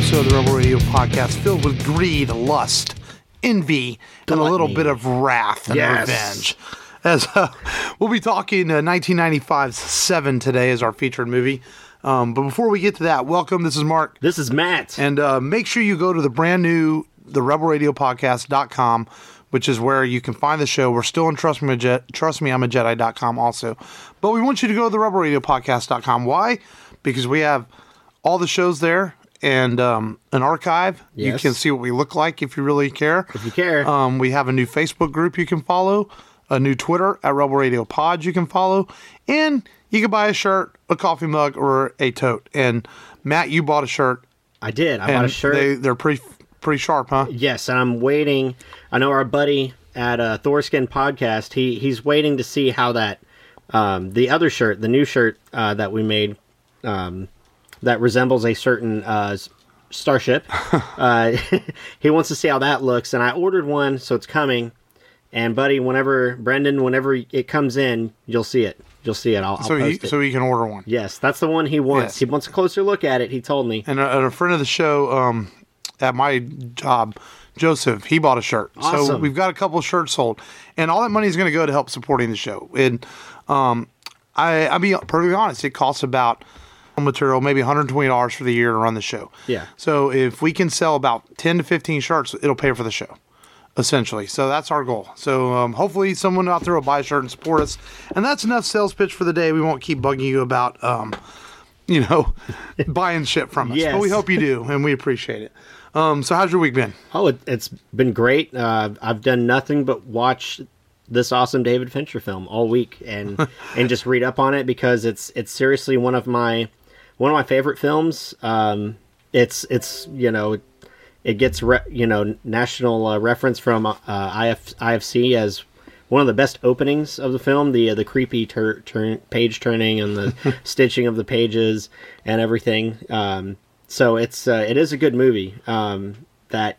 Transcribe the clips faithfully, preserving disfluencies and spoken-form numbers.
episode of the Rebel Radio podcast filled with greed, lust, envy, and a little bit of wrath and Yes. revenge. As uh, we'll be talking uh, nineteen ninety-five's Seven today as our featured movie. Um, but before we get to that, welcome. This is Mark. This is Matt. And uh, make sure you go to the brand new the rebel radio podcast dot com, which is where you can find the show. We're still on Trust Me, Je- Trust Me I'm a Jedi dot com also. But we want you to go to the rebel radio podcast dot com. Why? Because we have all the shows there and um, an archive. Yes. You can see what we look like if you really care. If you care. Um, we have a new Facebook group you can follow, a new Twitter at Rebel Radio Pod you can follow, and you can buy a shirt, a coffee mug, or a tote. And Matt, you bought a shirt. I did. I and bought a shirt. They, they're pretty pretty sharp, huh? Yes, and I'm waiting. I know our buddy at uh, Thorskin Podcast, he, he's waiting to see how that, um, the other shirt, the new shirt uh, that we made, um, that resembles a certain uh, s- starship. uh, he wants to see how that looks, and I ordered one, so it's coming. And buddy, whenever, Brendan, whenever it comes in, you'll see it. You'll see it. I'll, I'll So he, post it. so he can order one. Yes, that's the one he wants. Yes. He wants a closer look at it, he told me. And a, and a friend of the show um, at my job, Joseph, he bought a shirt. So Awesome. we've got a couple of shirts sold. And all that money is going to go to help supporting the show. And um, I, I'll be perfectly honest, it costs about material, maybe one hundred twenty dollars for the year to run the show. Yeah. So if we can sell about ten to fifteen shirts, it'll pay for the show. Essentially. So that's our goal. So um, hopefully someone out there will buy a shirt and support us. And that's enough sales pitch for the day. We won't keep bugging you about, um, you know, buying shit from us. Yes. But we hope you do, and we appreciate it. Um, so how's your week been? Oh, it, it's been great. Uh, I've done nothing but watch this awesome David Fincher film all week and and just read up on it because it's it's seriously one of my one of my favorite films. Um, it's it's you know it gets re, you know national uh, reference from uh, I F, I F C as one of the best openings of the film. The uh, the creepy tur- turn, page turning and the stitching of the pages and everything. Um, So it's uh, it is a good movie um, that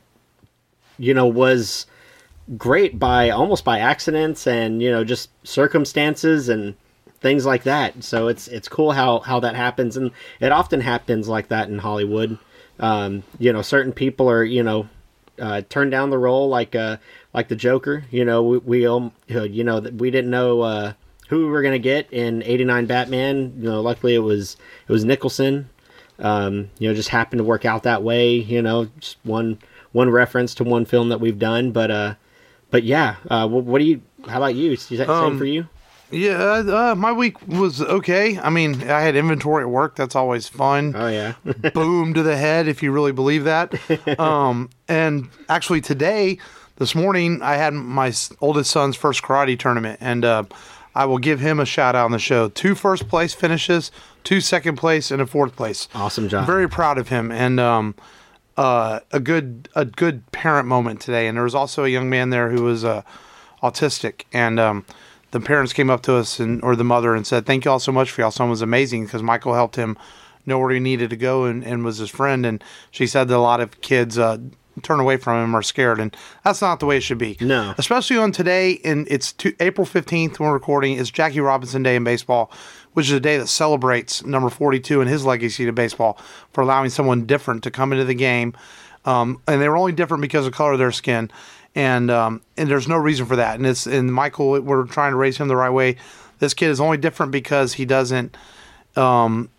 you know was great by almost by accidents and you know just circumstances and things like that. So it's it's cool how, how that happens, and it often happens like that in Hollywood. Um, you know, certain people are you know uh, turned down the role like uh, like the Joker. You know, we, we um, you know that we didn't know uh, who we were gonna get in eighty-nine Batman. You know, luckily it was it was Nicholson. Um, you know, just happened to work out that way, you know, just one, one reference to one film that we've done. But, uh, but yeah, uh, what, what do you, how about you? Is that Um, same for you? Yeah, uh, my week was okay. I mean, I had inventory at work. That's always fun. Oh yeah. Boom to the head, if you really believe that. Um, and actually today, this morning, I had my s- oldest son's first karate tournament, and uh, I will give him a shout out on the show. Two first place finishes, two second place, and a fourth place. Awesome job. Very proud of him, and um, uh, a good a good parent moment today. And there was also a young man there who was uh, autistic, and um, the parents came up to us and or the mother and said, "Thank you all so much for y'all. Son was amazing because Michael helped him know where he needed to go and, and was his friend." And she said that a lot of kids uh, turn away from him or scared, and that's not the way it should be. No. Especially on today, and it's two, April fifteenth when we're recording. It's Jackie Robinson Day in baseball, which is a day that celebrates number forty-two and his legacy to baseball for allowing someone different to come into the game. Um, and they were only different because of the color of their skin. And um, and there's no reason for that. And it's and Michael, we're trying to raise him the right way. This kid is only different because he doesn't, um,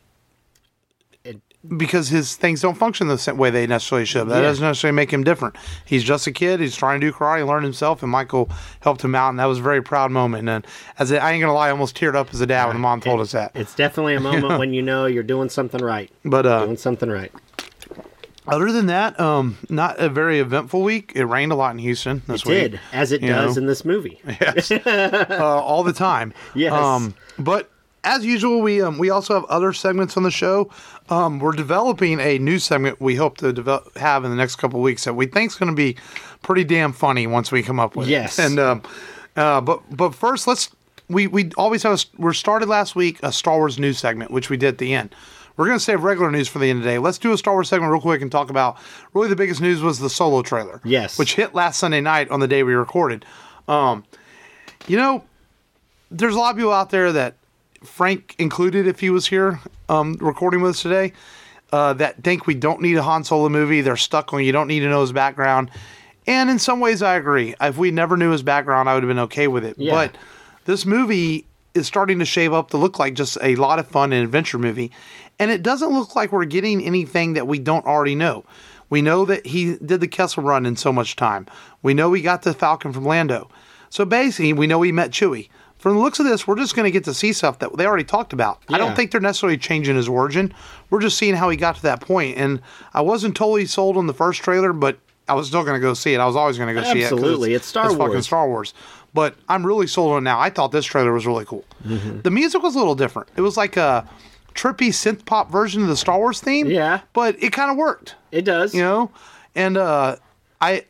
because his things don't function the same way they necessarily should. That Yeah. doesn't necessarily make him different. He's just a kid. He's trying to do karate and learn himself. And Michael helped him out, and that was a very proud moment. And as a, I ain't gonna lie, I almost teared up as a dad when the mom told us that. It's definitely a moment when you know you're doing something right. But uh, Doing something right. other than that, um, not a very eventful week. It rained a lot in Houston this It week. did, as it you does know. in this movie. Yes, uh, all the time. Yes. Um, but as usual, we um, we also have other segments on the show. Um, we're developing a new segment we hope to develop, have in the next couple of weeks that we think is going to be pretty damn funny once we come up with Yes. it. And um, uh, but but first, let's we we always have a, we started last week a Star Wars news segment, which we did at the end. We're going to save regular news for the end of the day. Let's do a Star Wars segment real quick and talk about, really the biggest news was the Solo trailer. Yes. Which hit last Sunday night on the day we recorded. Um, you know, there's a lot of people out there that, Frank included if he was here um, recording with us today, uh, that think we don't need a Han Solo movie. They're stuck on you don't need to know his background. And in some ways, I agree. If we never knew his background, I would have been okay with it. Yeah. But this movie is starting to shape up to look like just a lot of fun and adventure movie. And it doesn't look like we're getting anything that we don't already know. We know that he did the Kessel Run in so much time. We know he got the Falcon from Lando. So basically, we know he met Chewie. From the looks of this, we're just going to get to see stuff that they already talked about. Yeah. I don't think they're necessarily changing his origin. We're just seeing how he got to that point. And I wasn't totally sold on the first trailer, but I was still going to go see it. I was always going to go see it. Absolutely. It's Star it's Wars. fucking Star Wars. But I'm really sold on it now. I thought this trailer was really cool. Mm-hmm. The music was a little different. It was like a trippy synth pop version of the Star Wars theme. Yeah. But it kind of worked. It does. You know? And uh, I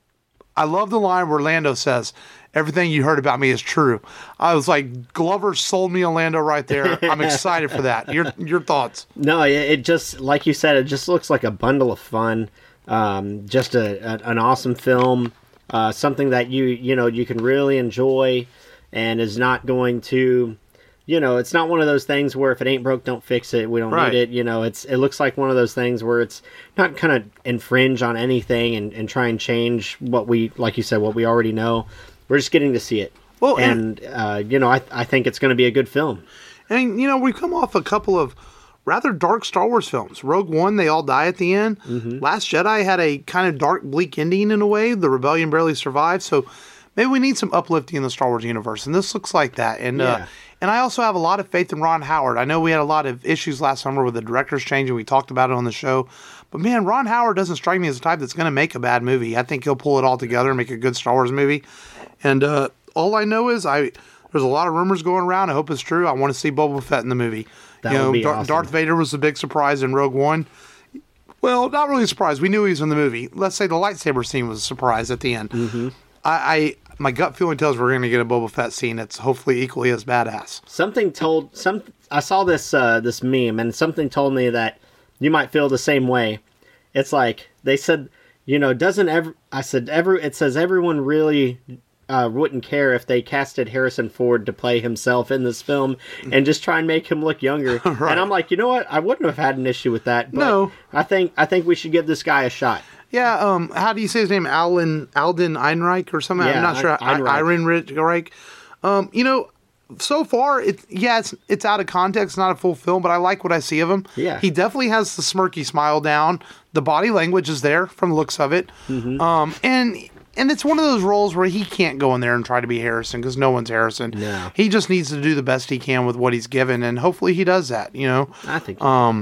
I love the line where Lando says, "Everything you heard about me is true." I was like, Glover sold me on Lando right there. I'm excited for that. Your your thoughts? No, it, it just, like you said, it just looks like a bundle of fun. Um, just a, a an awesome film. Uh, something that you you know you can really enjoy, and is not going to, you know, it's not one of those things where if it ain't broke, don't fix it. We don't Right. need it. You know, it's it looks like one of those things where it's not kind of infringe on anything and, and try and change what we, like you said, what we already know. We're just getting to see it. Well, and uh, you know, I I think it's going to be a good film. And, you know, we've come off a couple of rather dark Star Wars films. Rogue One, they all die at the end. Mm-hmm. Last Jedi had a kind of dark, bleak ending in a way. The rebellion barely survived. So maybe we need some uplifting in the Star Wars universe. And this looks like that. And, Yeah. uh, and I also have a lot of faith in Ron Howard. I know we had a lot of issues last summer with the director's change, and we talked about it on the show. But, man, Ron Howard doesn't strike me as the type that's going to make a bad movie. I think he'll pull it all together and make a good Star Wars movie. And uh, all I know is I there's a lot of rumors going around. I hope it's true. I want to see Boba Fett in the movie. That you know, would be Dar- awesome. Darth Vader was the big surprise in Rogue One. Well, not really a surprise. We knew he was in the movie. Let's say the lightsaber scene was a surprise at the end. Mm-hmm. I, I my gut feeling tells we're going to get a Boba Fett scene that's hopefully equally as badass. Something told some. I saw this uh, this meme, and something told me that you might feel the same way. It's like they said, you know, doesn't ever. I said every. It says everyone really uh, wouldn't care if they casted Harrison Ford to play himself in this film and just try and make him look younger. Right. And I'm like, you know what? I wouldn't have had an issue with that. But No. I think I think we should give this guy a shot. Yeah, um, how do you say his name? Alan Alden Ehrenreich or something? Yeah, I'm not sure. Ehrenreich. Ehrenreich. Um, you know, so far, it yeah, it's it's out of context, not a full film, but I like what I see of him. Yeah. He definitely has the smirky smile down. The body language is there from the looks of it. Mm-hmm. Um, and and it's one of those roles where he can't go in there and try to be Harrison because no one's Harrison. No. He just needs to do the best he can with what he's given, and hopefully he does that. You know. I think. Um,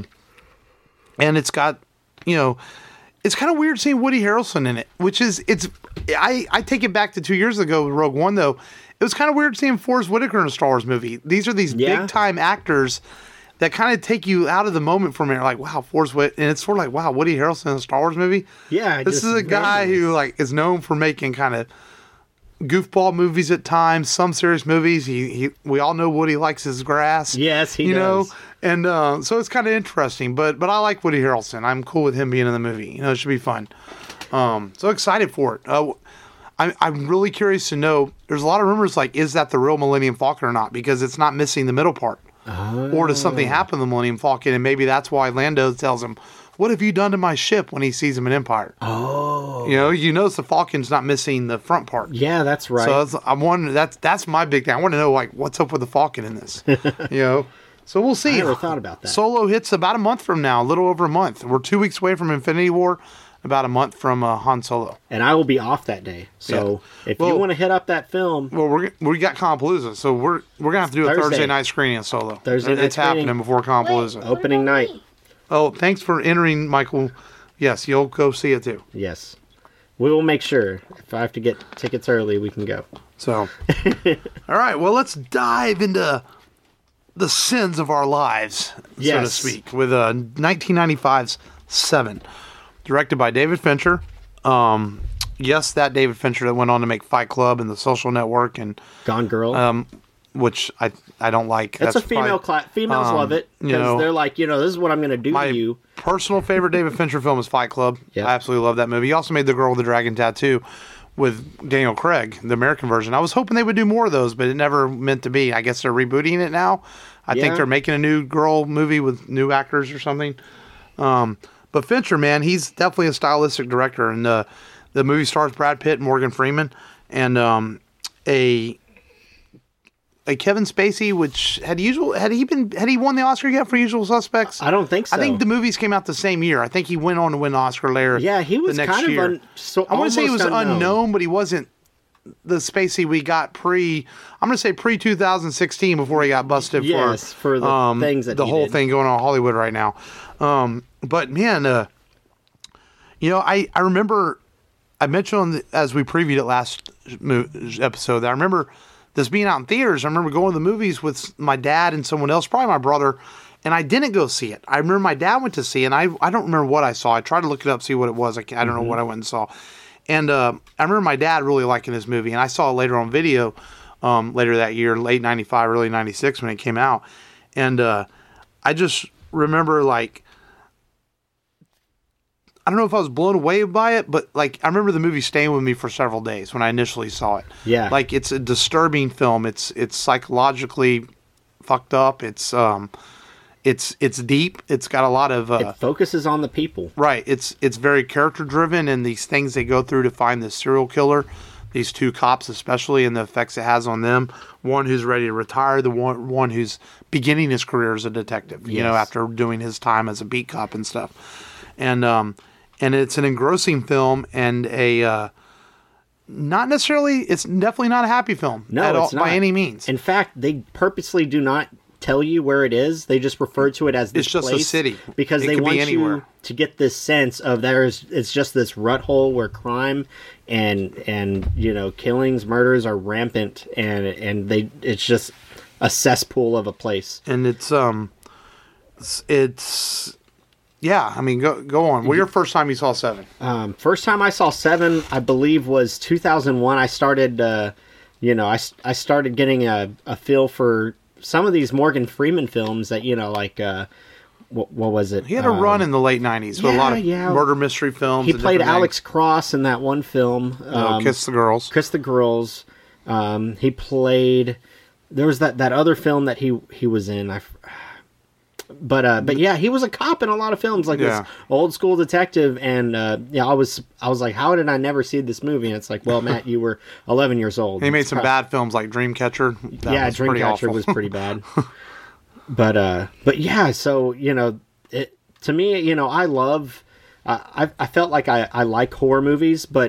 and it's got, you know, it's kind of weird seeing Woody Harrelson in it, which is, it's, I, I take it back to two years ago with Rogue One, though. It was kind of weird seeing Forrest Whitaker in a Star Wars movie. These are these Yeah. big time actors that kind of take you out of the moment for a minute. Like, wow, Forrest Whitaker. And it's sort of like, wow, Woody Harrelson in a Star Wars movie? Yeah, This just is a guy randomly. who, like, is known for making kind of goofball movies at times, some serious movies. He, he we all know Woody likes his grass. Yes, he you does. know, and uh, so it's kind of interesting. But but I like Woody Harrelson. I'm cool with him being in the movie. You know, it should be fun. Um, so excited for it. Uh, I'm I'm really curious to know. There's a lot of rumors like, is that the real Millennium Falcon or not? Because it's not missing the middle part. Oh. Or does something happen to the Millennium Falcon, and maybe that's why Lando tells him, "What have you done to my ship?" when he sees him in Empire. Oh. You know, you notice the Falcon's not missing the front part. Yeah, that's right. So that's, I'm wondering. That's that's my big thing. I want to know like what's up with the Falcon in this. You know, so we'll see. I never thought about that. Solo hits about a month from now, a little over a month. We're two weeks away from Infinity War, about a month from uh, Han Solo. And I will be off that day. So if Well- you want to hit up that film, Well, we're we got Compalooza, so we're we're gonna have to do a Thursday, Thursday. night screening of Solo. Thursday it's night screening. happening before Compalooza. Wait, Opening what about night. me? Oh, thanks for entering, Michael. Yes, you'll go see it too. yes, we will make sure. If I have to get tickets early, we can go. So, all right. Well, let's dive into the sins of our lives, so to Yes. speak, with uh, nineteen ninety-five's Seven, directed by David Fincher. Um, yes, that David Fincher that went on to make Fight Club and The Social Network, and Gone Girl. um, which I I don't like. That's, That's a female probably- class. Females um, love it you because know, they're like, you know, this is what I'm going to do My to you. personal favorite David Fincher film is Fight Club. Yeah. I absolutely love that movie. He also made The Girl with the Dragon Tattoo with Daniel Craig, the American version. I was hoping they would do more of those, but it never meant to be. I guess they're rebooting it now. I Yeah. think they're making a new girl movie with new actors or something. Um, but Fincher, man, he's definitely a stylistic director, and uh, the movie stars Brad Pitt and Morgan Freeman, and um, a a Kevin Spacey, which had usual had he been had he won the Oscar yet for Usual Suspects? I don't think so. I think the movies came out the same year. I think he went on to win the Oscar later. Yeah, he was the next kind year. of un, so. I want to say he was unknown. unknown, but he wasn't the Spacey we got pre. I'm going to say pre two thousand sixteen before he got busted yes, for, for the um, things that the he whole did. thing going on in Hollywood right now. Um, but man, uh, you know, I I remember I mentioned on the, as we previewed it last mo- episode that I remember this being out in theaters. I remember going to the movies with my dad and someone else, probably my brother, and I didn't go see it. I remember my dad went to see it, and I I don't remember what I saw. I tried to look it up, see what it was. I, can't- I don't Mm-hmm. know what I went and saw. And uh, I remember my dad really liking this movie, and I saw it later on video um, later that year, late ninety-five, early ninety-six when it came out. And uh, I just remember, like, I don't know if I was blown away by it, but, like, I remember the movie staying with me for several days when I initially saw it. Yeah. Like, it's a disturbing film. It's it's psychologically fucked up. It's um, it's it's deep. It's got a lot of uh, It focuses on the people. right. It's it's very character driven, and these things they go through to find this serial killer. These two cops, especially, and the effects it has on them. One who's ready to retire, the one one who's beginning his career as a detective. You know, Yes. after doing his time as a beat cop and stuff. And um, and it's an engrossing film and a uh, not necessarily. It's definitely not a happy film. No, at all, it's not. by any means. In fact, they purposely do not tell you where it is. They just refer to it as this It's just a place city. because It they could be want anywhere. you to get this sense of there's it's just this rut hole where crime and and you know killings, murders are rampant, and and they it's just a cesspool of a place. and it's um, it's, it's yeah. I mean, go go on. Well, your first time you saw Seven. Um, first time I saw Seven, I believe, was two thousand one. I started, uh, you know, I, I started getting a, a feel for some of these Morgan Freeman films that, you know, like, uh, what, what was it? He had a Um, run in the late nineties with a lot of yeah, yeah. murder mystery films. He and played different Alex things. Cross in that one film. Oh, Um, Kiss the Girls. Kiss the Girls. Um, he played. There was that, that other film that he he was in. I, f- but uh, but yeah, he was a cop in a lot of films, like Yeah. this old school detective. And uh, yeah, I was I was like, how did I never see this movie? And it's like, well, Matt, you were eleven years old. He made It's some prob- bad films like Dreamcatcher. That yeah, was pretty Dreamcatcher awful. was pretty bad. but uh, but yeah, so you know, it to me, you know, I love. I I, I felt like I, I like horror movies, but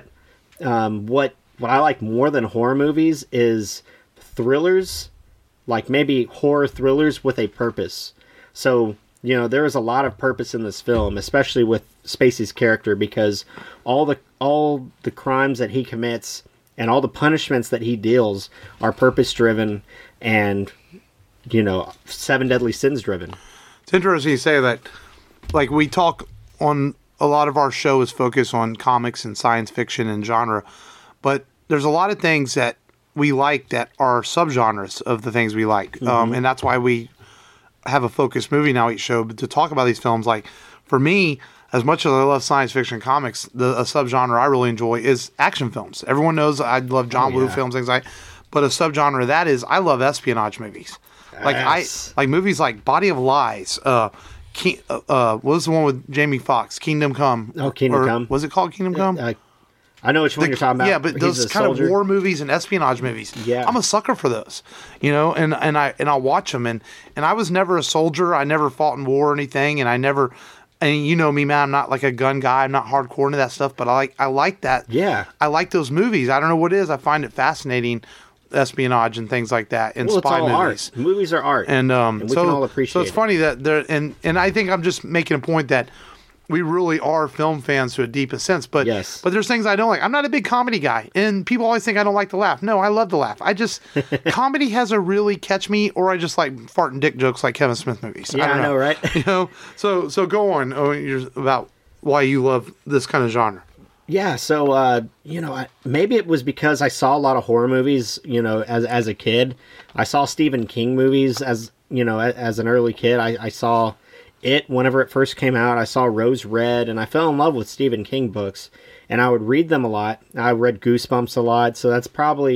um, what what I like more than horror movies is thrillers, like maybe horror thrillers with a purpose. So you know, there is a lot of purpose in this film, especially with Spacey's character, because all the all the crimes that he commits and all the punishments that he deals are purpose driven and, you know, seven deadly sins driven. It's interesting you say that. Like, we talk on a lot of our show is focused on comics and science fiction and genre, but there's a lot of things that we like that are subgenres of the things we like, um, and that's why we have a focused movie now each show. But to talk about these films, like for me, as much as I love science fiction comics, the a subgenre I really enjoy is action films. Everyone knows I love John Oh, Woo yeah. films, things like. But a subgenre of that is I love espionage movies. Like Yes. I like movies like Body of Lies. Uh, King, uh, uh, what was the one with Jamie Foxx? Kingdom Come. Oh, Kingdom Or Come. Was it called Kingdom Come? Uh, I know which one you're talking about. Yeah, but He's those a kind soldier. of war movies and espionage movies. Yeah. I'm a sucker for those, you know, and, and I and I'll watch them. And, and I was never a soldier. I never fought in war or anything, and I never. And you know me, man. I'm not like a gun guy. I'm not hardcore into that stuff. But I like I like that. Yeah. I like those movies. I don't know what it is. I find it fascinating, espionage and things like that, and Well, it's spy all movies. art. Movies are art, And um, And we so, can all appreciate so it's it. funny that there, and and I think I'm just making a point that we really are film fans to a deepest sense. But Yes. but there's things I don't like. I'm not a big comedy guy, and people always think I don't like to laugh. No, I love to laugh. I just comedy has a really catch me, or I just like farting dick jokes like Kevin Smith movies. Yeah, I, don't I know, right? You know, so so go on. Oh, you're about why you love this kind of genre. Yeah, so uh, you know, I, maybe it was because I saw a lot of horror movies. You know, as as a kid, I saw Stephen King movies as you know, as, as an early kid. I, I saw It whenever it first came out. I saw Rose Red, and I fell in love with Stephen King books, and I would read them a lot. I read Goosebumps a lot, so that's probably it's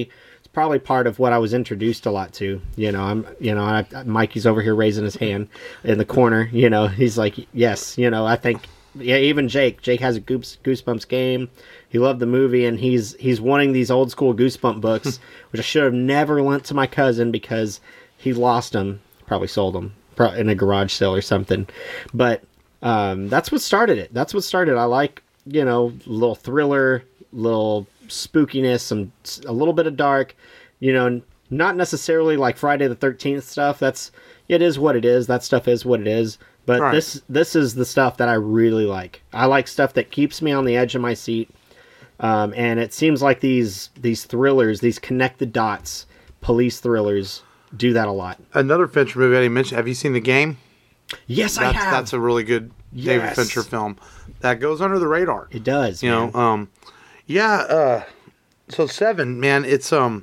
probably part of what I was introduced a lot to. You know, I'm, you know, I, Mikey's over here raising his hand in the corner. You know, he's like, yes, you know, I think, yeah, even Jake, Jake has a Goose, Goosebumps game. He loved the movie, and he's he's wanting these old school Goosebump books, which I should have never lent to my cousin because he lost them, probably sold them in a garage sale or something. But um, that's what started it. That's what started. I like, you know, little thriller, little spookiness, some a little bit of dark, you know, not necessarily like Friday the thirteenth stuff. That's it is what it is. That stuff is what it is. But right. this this is the stuff that I really like. I like stuff that keeps me on the edge of my seat. Um, and it seems like these these thrillers, these connect the dots, police thrillers, do that a lot. Another Fincher movie I didn't mention. Have you seen The Game? Yes, that's, I have. That's a really good yes. David Fincher film that goes under the radar. It does. You man. know, um, yeah. Uh, so Seven, man, it's um.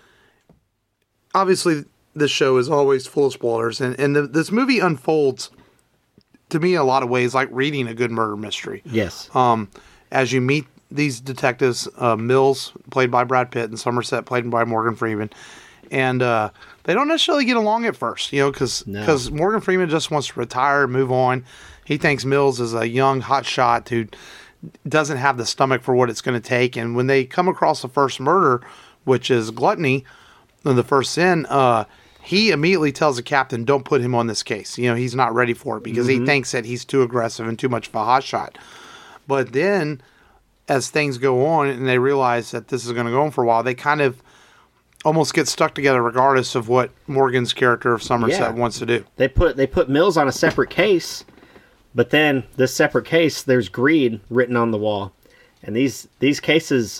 Obviously, this show is always full of spoilers, and and the, this movie unfolds to me in a lot of ways like reading a good murder mystery. Yes. Um, as you meet these detectives, uh, Mills, played by Brad Pitt, and Somerset, played by Morgan Freeman. And uh, they don't necessarily get along at first, you know, because because no. Morgan Freeman just wants to retire and move on. He thinks Mills is a young hotshot who doesn't have the stomach for what it's going to take. And when they come across the first murder, which is gluttony, the first sin, uh, he immediately tells the captain, don't put him on this case. You know, he's not ready for it because mm-hmm. he thinks that he's too aggressive and too much of a hotshot. But then, as things go on and they realize that this is going to go on for a while, they kind of almost get stuck together regardless of what Morgan's character of Somerset yeah. wants to do. They put they put Mills on a separate case, but then this separate case, there's greed written on the wall. And these these cases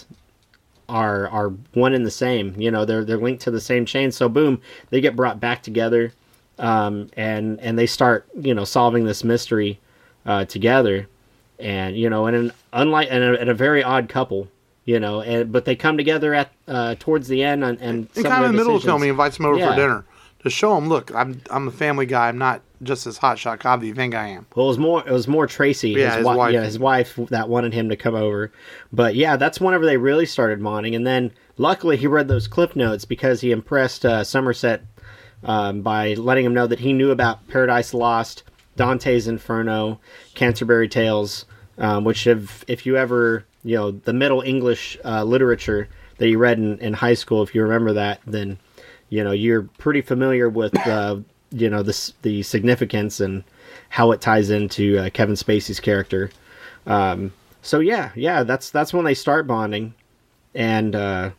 are are one and the same. You know, they're they're linked to the same chain. So boom, they get brought back together, um, and and they start, you know, solving this mystery uh, together. And, you know, and an unlike and a, and a very odd couple, you know, and but they come together at uh, towards the end and and, and kind of in the middle of the film, he invites them over yeah. for dinner to show him, look, I'm I'm a family guy. I'm not just this hotshot cop you think I am. Well, it was more it was more Tracy, yeah, his, his wi- wife, yeah, his wife that wanted him to come over. But yeah, that's whenever they really started bonding. And then luckily he read those cliff notes because he impressed uh, Somerset um, by letting him know that he knew about Paradise Lost, Dante's Inferno, Canterbury Tales. Um, which if if you ever, you know, the Middle English uh, literature that you read in, in high school, if you remember that, then, you know, you're pretty familiar with, uh, you know, the, the significance and how it ties into uh, Kevin Spacey's character. Um, so, yeah, yeah, that's that's when they start bonding. And, uh,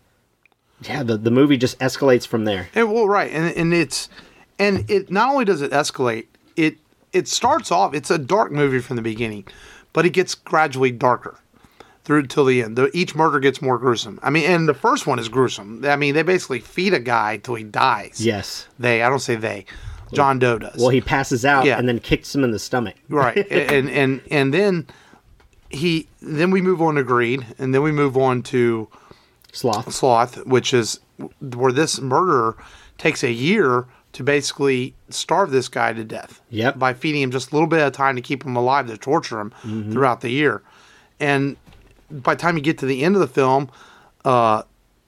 yeah, the, the movie just escalates from there. And, well, right. And, and it's, and it not only does it escalate, it it starts off, it's a dark movie from the beginning. But it gets gradually darker through till the end. The, each murder gets more gruesome. I mean, and the first one is gruesome. I mean, they basically feed a guy till he dies. Yes. They, I don't say they. John Doe does. Well, he passes out yeah. and then kicks him in the stomach. Right. and, and and then he then we move on to Greed, and then we move on to Sloth. Sloth, which is where this murderer takes a year to basically starve this guy to death. Yep. By feeding him just a little bit at a time to keep him alive, to torture him mm-hmm. throughout the year. And by the time you get to the end of the film, uh,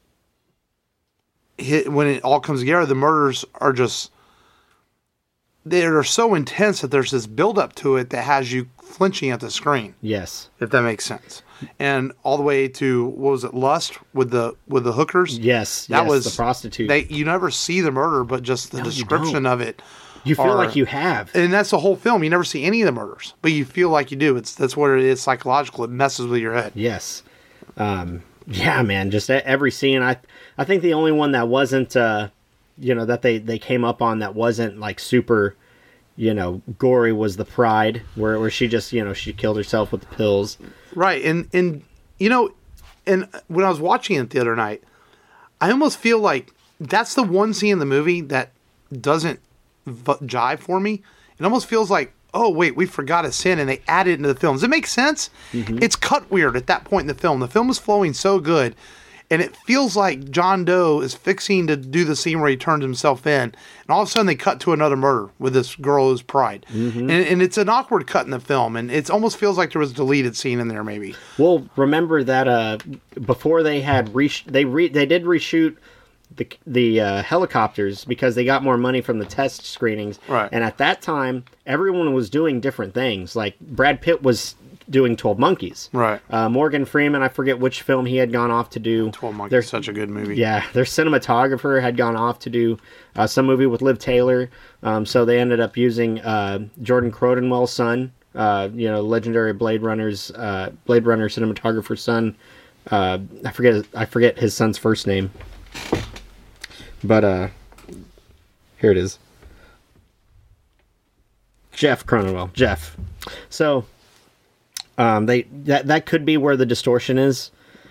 when it all comes together, the murders are just, they're so intense that there's this buildup to it that has you flinching at the screen. Yes. If that makes sense. And all the way to, what was it, Lust with the with the hookers? Yes, that yes, was the prostitute. They you never see the murder, but just the no, description of it. You feel are, like you have. And that's the whole film. You never see any of the murders, but you feel like you do. It's that's what it is psychological. It messes with your head. Yes. Um, yeah, man. Just every scene. I I think the only one that wasn't, uh, you know, that they, they came up on that wasn't like super, you know, gory was The Pride, where where she just, you know, she killed herself with the pills. Right. And, and you know, and when I was watching it the other night, I almost feel like that's the one scene in the movie that doesn't v- jive for me. It almost feels like, oh, wait, we forgot a sin, and they added it into the film. Does it make sense? Mm-hmm. It's cut weird at that point in the film. The film is flowing so good, And it feels like John Doe is fixing to do the scene where he turns himself in. And all of a sudden they cut to another murder with this girl who's Pride. Mm-hmm. And, and it's an awkward cut in the film. And it almost feels like there was a deleted scene in there maybe. Well, remember that uh, before they had re- they re- they did reshoot the the uh, helicopters because they got more money from the test screenings. Right. And at that time, everyone was doing different things. Like Brad Pitt was doing twelve Monkeys. Right. Uh, Morgan Freeman, I forget which film he had gone off to do. twelve Monkeys their, is such a good movie. Yeah, their cinematographer had gone off to do uh, some movie with Liv Taylor. Um, so they ended up using uh, Jordan Cronenwell's son, uh, you know, legendary Blade Runner's uh, Blade Runner cinematographer's son. Uh, I forget I forget his son's first name. But uh, here it is. Jeff Cronenwell. Jeff. So um, they that that could be where the distortion is,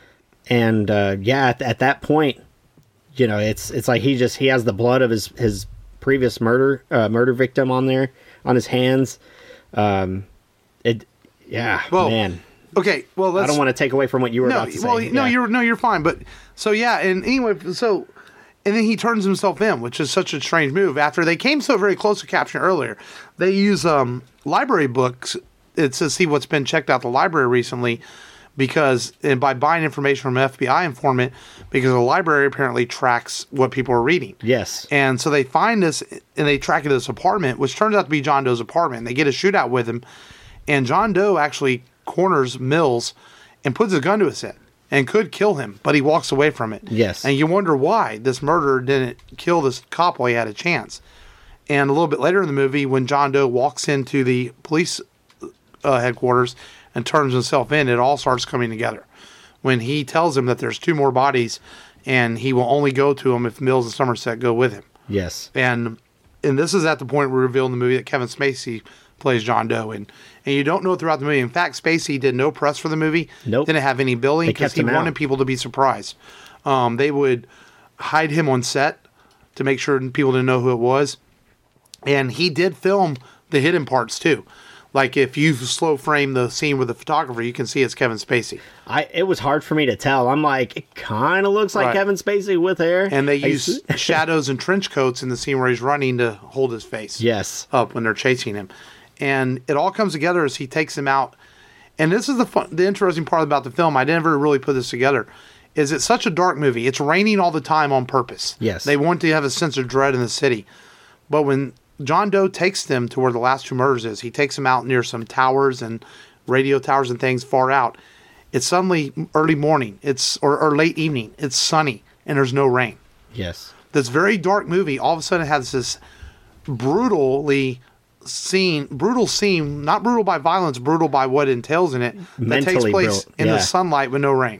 and uh, yeah, at, at that point, you know, it's it's like he just he has the blood of his his previous murder uh, murder victim on there on his hands. Um, it yeah, well, man. Okay, well, let's, I don't want to take away from what you were no, about to say. well, no, yeah. you're no, you're fine. But so yeah, and anyway, so. And then he turns himself in, which is such a strange move. After they came so very close to caption earlier, they use um, library books. It's to see what's been checked out the library recently, because and by buying information from an F B I informant, because the library apparently tracks what people are reading. Yes. And so they find this, and they track it to this apartment, which turns out to be John Doe's apartment. And they get a shootout with him, and John Doe actually corners Mills and puts a gun to his head. And could kill him, but he walks away from it. Yes. And you wonder why this murderer didn't kill this cop while he had a chance. And a little bit later in the movie, when John Doe walks into the police uh, headquarters and turns himself in, it all starts coming together. When he tells him that there's two more bodies, and he will only go to them if Mills and Somerset go with him. Yes. And and this is at the point we reveal in the movie that Kevin Spacey plays John Doe. And, and you don't know throughout the movie. In fact, Spacey did no press for the movie. Nope. Didn't have any billing because he wanted out. people to be surprised. Um, they would hide him on set to make sure people didn't know who it was. And he did film the hidden parts too. Like if you slow frame the scene with the photographer, you can see it's Kevin Spacey. I it was hard for me to tell. I'm like, it kind of looks like right. Kevin Spacey with hair. And they use shadows and trench coats in the scene where he's running to hold his face yes. up when they're chasing him. And it all comes together as he takes him out. And this is the fun, the interesting part about the film. I never really put this together. Is it's such a dark movie. It's raining all the time on purpose. Yes. They want to have a sense of dread in the city. But when John Doe takes them to where the last two murders is, he takes them out near some towers and radio towers and things far out. It's suddenly early morning. It's or, or late evening. It's sunny and there's no rain. Yes. This very dark movie all of a sudden has this brutally scene, brutal scene, not brutal by violence, brutal by what entails in it, that Mentally takes place brutal. in yeah. the sunlight with no rain.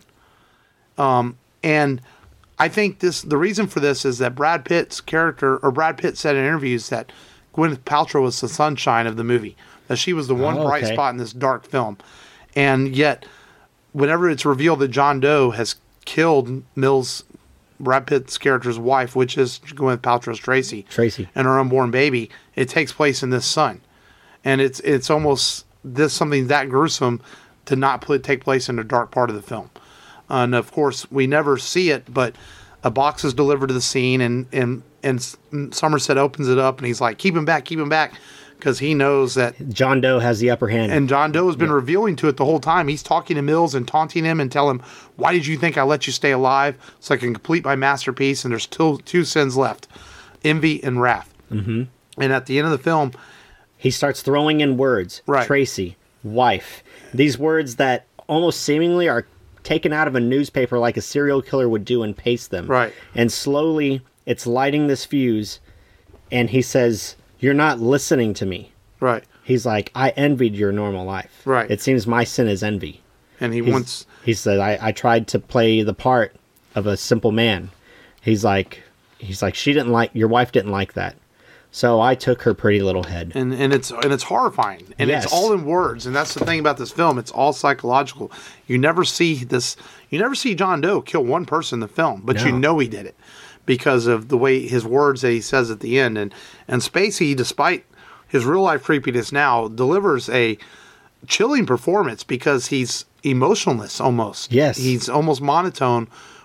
Um, and I think this the reason for this is that Brad Pitt's character, or Brad Pitt said in interviews that Gwyneth Paltrow was the sunshine of the movie, that she was the one oh, bright okay. spot in this dark film. And yet, whenever it's revealed that John Doe has killed Mills, Brad Pitt's character's wife, which is Gwyneth Paltrow's Tracy, Tracy, and her unborn baby, it takes place in this sun, and it's it's almost this something that gruesome to not put, take place in a dark part of the film. Uh, and of course, we never see it, but a box is delivered to the scene, and and and Somerset opens it up, and he's like, "Keep him back, keep him back," because he knows that John Doe has the upper hand. And John Doe has been yeah. revealing to it the whole time. He's talking to Mills and taunting him and tell him, "Why did you think I let you stay alive so I can complete my masterpiece?" And there's still two sins left, envy and wrath. Mm-hmm. And at the end of the film, he starts throwing in words. Right. Tracy, wife. These words that almost seemingly are taken out of a newspaper like a serial killer would do and paste them. Right. And slowly it's lighting this fuse, and he says, "You're not listening to me." Right. He's like, "I envied your normal life." Right. It seems my sin is envy. And he He's, wants... He said, I, I tried to play the part of a simple man. He's like, he's like, she didn't like, your wife didn't like that. So I took her pretty little head. And and it's and it's horrifying. And Yes. it's all in words. And that's the thing about this film. It's all psychological. You never see this... You never see John Doe kill one person in the film, but No. you know he did it because of the way his words that he says at the end. And, and Spacey, despite his real-life creepiness now, delivers a chilling performance because he's emotionless almost. Yes. He's almost monotone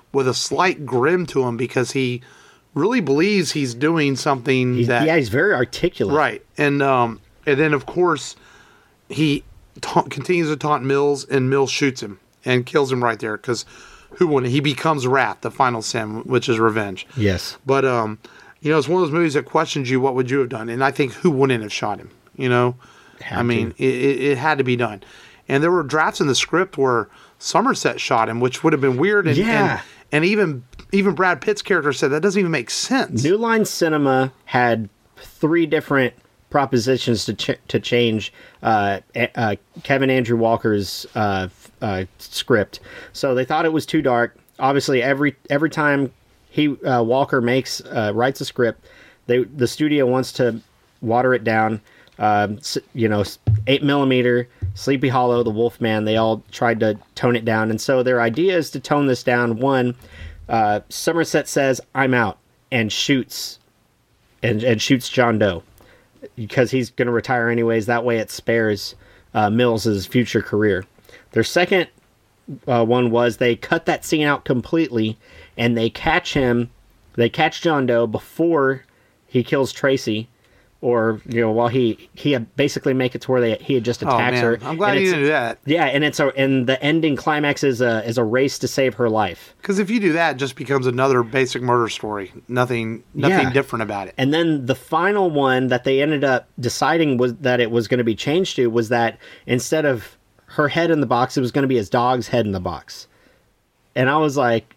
with a slight grim to him because he really believes he's doing something He's, that yeah, he's very articulate. right, and um, and then of course he ta- continues to taunt Mills, and Mills shoots him and kills him right there because who wouldn't? He becomes Wrath, the final sin, which is revenge. Yes, but um, you know, it's one of those movies that questions you, what would you have done? And I think who wouldn't have shot him? You know, Had I mean, it, it, it had to be done. And there were drafts in the script where Somerset shot him, which would have been weird. And, Yeah. and, and even even Brad Pitt's character said that doesn't even make sense. New Line Cinema had three different propositions to ch- to change uh, uh, Kevin Andrew Walker's uh, f- uh, script. So they thought it was too dark. Obviously, every every time he uh, Walker makes uh, writes a script, they the studio wants to water it down. Um, s- you know, eight millimeter, Sleepy Hollow, The Wolfman. They all tried to tone it down, and so their idea is to tone this down. One, uh, Somerset says, "I'm out," and shoots, and and shoots John Doe because he's going to retire anyways. That way, it spares uh, Mills's future career. Their second uh, one was they cut that scene out completely, and they catch him. They catch John Doe before he kills Tracy. Or, you know, while he he had basically make it to where they he had just Oh attacks man, her. I'm glad And you it's- didn't do that. Yeah, and it's a and the ending climax is a is a race to save her life. Because if you do that, it just becomes another basic murder story. Nothing, nothing Yeah. different about it. And then the final one that they ended up deciding was that it was going to be changed to was that instead of her head in the box, it was going to be his dog's head in the box. And I was like,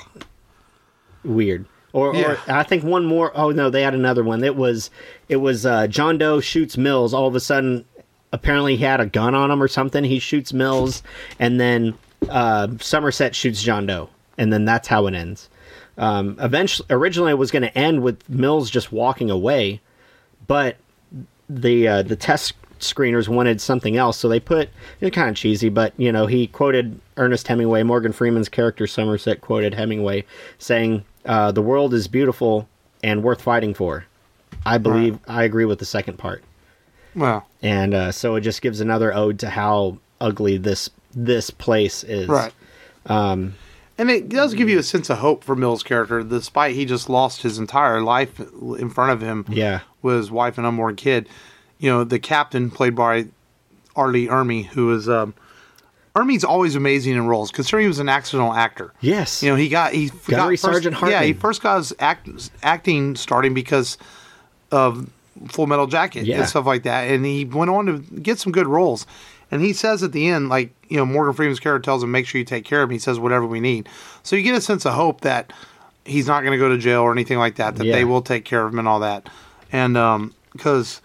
weird. Or, Yeah. or I think one more. Oh no, they had another one. It was it was uh, John Doe shoots Mills. All of a sudden, apparently he had a gun on him or something. He shoots Mills, and then uh, Somerset shoots John Doe, and then that's how it ends. Um, eventually, originally it was going to end with Mills just walking away, but the uh, the test screeners wanted something else, so they put it's kind of cheesy, but you know he quoted Ernest Hemingway. Morgan Freeman's character Somerset quoted Hemingway saying, uh, "The world is beautiful and worth fighting for." I believe I agree with the second part, Well, and uh, so it just gives another ode to how ugly this this place is. right. Um, and it does give you a sense of hope for Mills' character, despite he just lost his entire life in front of him. Yeah. With his wife and unborn kid. You know, the captain played by R. Lee Ermey, who is um, Ermey's always amazing in roles, considering he was an accidental actor. Yes. You know, he got he Gunnery got first, Sergeant Hartman. Yeah, he first got his act, acting starting because of Full Metal Jacket Yeah. and stuff like that, and he went on to get some good roles. And he says at the end, like, you know, Morgan Freeman's character tells him, "Make sure you take care of him." He says, "Whatever we need." So you get a sense of hope that he's not going to go to jail or anything like that. That Yeah. they will take care of him and all that. And um, because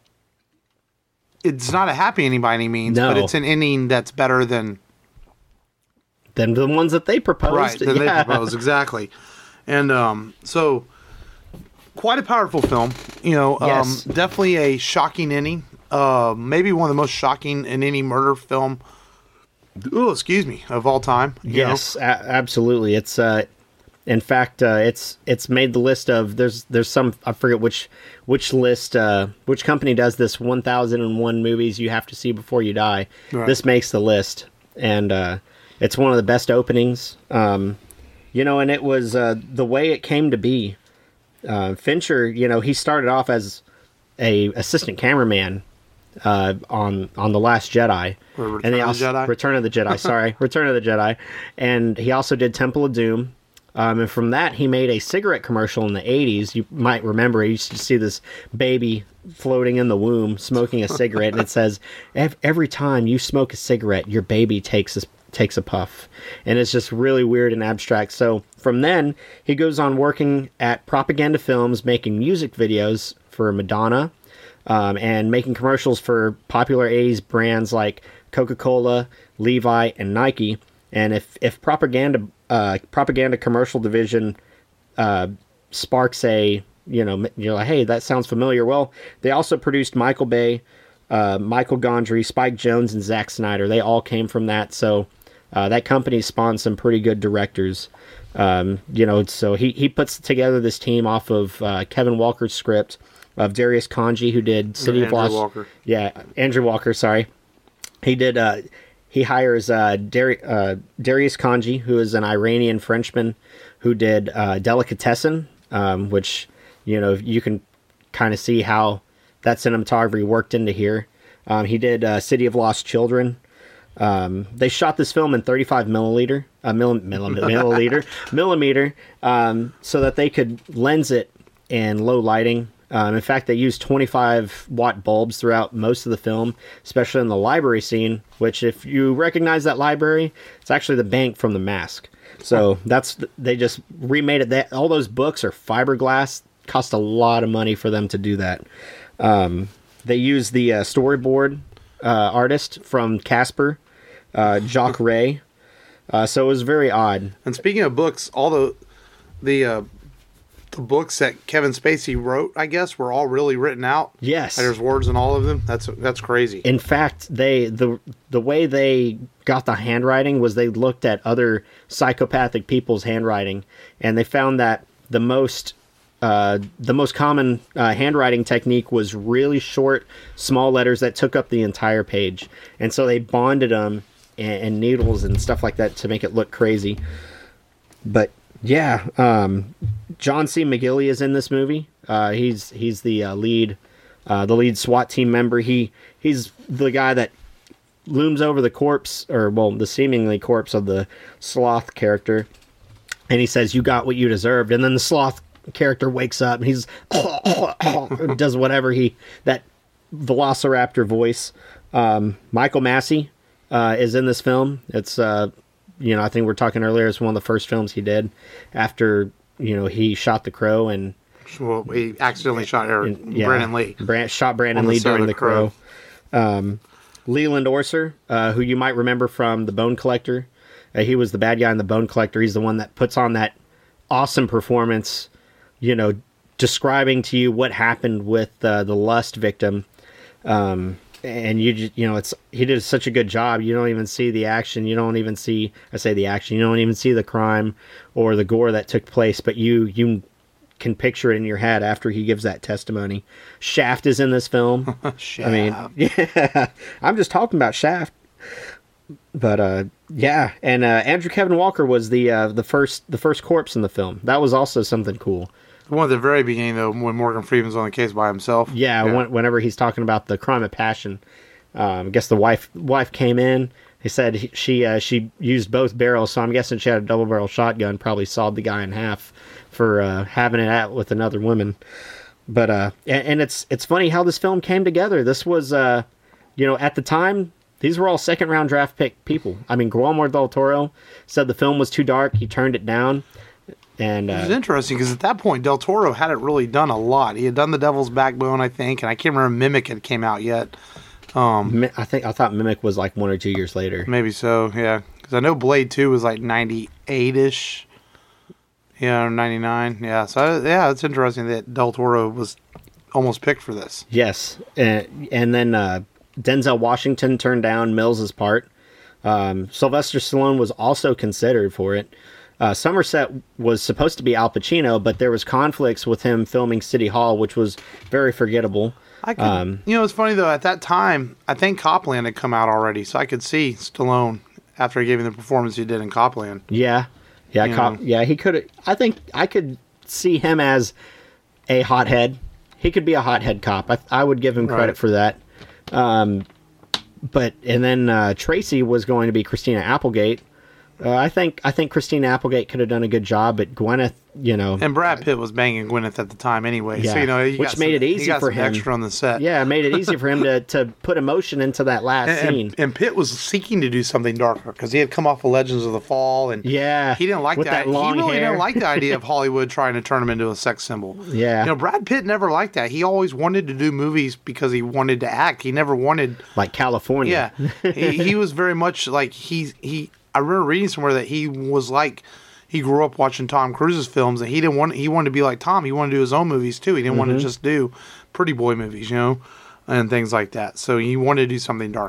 it's not a happy ending by any means, No. but it's an ending that's better than Than the ones that they proposed. right than Yeah. they propose exactly. And um, so quite a powerful film. You know, Yes. um, definitely a shocking ending. Uh, maybe one of the most shocking in any murder film. Oh, excuse me, of all time. you Yes, a- absolutely. It's uh, in fact, uh, it's it's made the list of there's there's some I forget which which list uh, which company does this one thousand and one movies you have to see before you die. Right. This makes the list, and uh, it's one of the best openings. Um, you know, and it was uh, the way it came to be. Uh, Fincher, you know, he started off as a assistant cameraman uh, on on The Last Jedi, Or Return and he of the also Jedi? Return of the Jedi. Sorry, Return of the Jedi, and he also did Temple of Doom. Um, and from that, he made a cigarette commercial in the eighties. You might remember, you used to see this baby floating in the womb smoking a cigarette, and it says, "Ev- "Every time you smoke a cigarette, your baby takes a takes a puff," and it's just really weird and abstract. So from then, he goes on working at Propaganda Films, making music videos for Madonna, um, and making commercials for popular eighties brands like Coca-Cola, Levi, and Nike. And if if propaganda uh, propaganda commercial division uh, sparks a you know you're like, hey, that sounds familiar. Well, they also produced Michael Bay, uh, Michael Gondry, Spike Jonze, and Zack Snyder. They all came from that. So uh, that company spawned some pretty good directors. Um, you know, so he he puts together this team off of uh, Kevin Walker's script of Darius Kanji, who did City of Andrew Lost. Walker. Yeah, Andrew Walker. Sorry, he did. Uh, he hires uh, Dar- uh, Darius Kanji, who is an Iranian Frenchman who did uh, Delicatessen, um, which, you know, you can kind of see how that cinematography worked into here. Um, he did uh, City of Lost Children. Um, they shot this film in thirty-five milliliter, uh, milli- milli- milliliter, millimeter, um, so that they could lens it in low lighting. Um, in fact, they used twenty-five watt bulbs throughout most of the film, especially in the library scene, which if you recognize that library, it's actually the bank from The Mask. So that's, they just remade it. That all those books are fiberglass. Cost a lot of money for them to do that. Um, they used the uh, storyboard uh, artist from Casper, uh, Jacques Ray. Uh, so it was very odd. And speaking of books, all the the uh, the books that Kevin Spacey wrote, I guess, were all really written out. Yes, There's words in all of them. That's that's crazy. In fact, they the the way they got the handwriting was they looked at other psychopathic people's handwriting, and they found that the most uh, the most common uh, handwriting technique was really short, small letters that took up the entire page, and so they bonded them and, and needles and stuff like that to make it look crazy. But yeah, um, John C. McGinley is in this movie. Uh, he's he's the uh, lead, uh, the lead SWAT team member. He he's the guy that looms over the corpse, or well, the seemingly corpse of the sloth character, and he says, "You got what you deserved." And then the sloth character wakes up and he's does whatever he that velociraptor voice. Um, Michael Massey uh, is in this film. It's uh, you know, I think we we're talking earlier, it's one of the first films he did after, you know, he shot The Crow, and Well, he accidentally shot Eric, and, yeah, Brandon Lee. Brand, shot Brandon On the Lee set of during The The Crow. Um, Leland Orser, uh, who you might remember from The Bone Collector. Uh, he was the bad guy in The Bone Collector. He's the one that puts on that awesome performance, you know, describing to you what happened with uh, the lust victim. Um, and you just, you know, it's, he did such a good job. You don't even see the action. You don't even see, I say the action, you don't even see the crime or the gore that took place, but you, you can picture it in your head after he gives that testimony. Shaft is in this film. Shaft. I mean, yeah, I'm just talking about Shaft. But uh, yeah, and uh, Andrew Kevin Walker was the uh, the first the first corpse in the film. That was also something cool. One at the very beginning, though, when Morgan Freeman's on the case by himself. Yeah, yeah. When, whenever he's talking about the crime of passion, um, I guess the wife wife came in. He said he, she uh, she used both barrels, so I'm guessing she had a double barrel shotgun. Probably sawed the guy in half for uh, having it out with another woman. But uh, and, and it's it's funny how this film came together. This was uh, you know, at the time, these were all second round draft pick people. I mean, Guillermo del Toro said the film was too dark. He turned it down. And uh, it was interesting because at that point, Del Toro hadn't really done a lot. He had done The Devil's Backbone, I think, and I can't remember Mimic had came out yet. Um, I think I thought Mimic was like one or two years later. Maybe so, yeah. Because I know Blade Two was like ninety-eight ish. Yeah, or ninety-nine. Yeah, so yeah, it's interesting that Del Toro was almost picked for this. Yes, and, and then uh, Denzel Washington turned down Mills's part. Um, Sylvester Stallone was also considered for it. Uh, Somerset was supposed to be Al Pacino, but there was conflicts with him filming City Hall, which was very forgettable. I could, Um, you know, it's funny though. At that time, I think Copland had come out already, so I could see Stallone after he gave him the performance he did in Copland. Yeah, yeah, You cop, know. yeah. He could. I think I could see him as a hothead. He could be a hothead cop. I, I would give him credit Right. for that. Um, but and then uh, Tracy was going to be Christina Applegate. Uh, I think I think Christina Applegate could have done a good job, but Gwyneth, you know, And Brad Pitt was banging Gwyneth at the time anyway, Yeah, so you know, he which got made some, it easy he got for some him. extra on the set. yeah, it made it easy for him to, to put emotion into that last And, scene. and, and Pitt was seeking to do something darker because he had come off of Legends of the Fall, and Yeah, he didn't like with that. that long he really hair. didn't like the idea of Hollywood trying to turn him into a sex symbol. Yeah. you know, Brad Pitt never liked that. He always wanted to do movies because he wanted to act. He never wanted. Like California. Yeah, he, he was very much like he he. I remember reading somewhere that he was like. He grew up watching Tom Cruise's films, and he didn't want. He wanted to be like Tom. He wanted to do his own movies too. He didn't want to just do pretty boy movies, you know, and things like that. So he wanted to do something darker.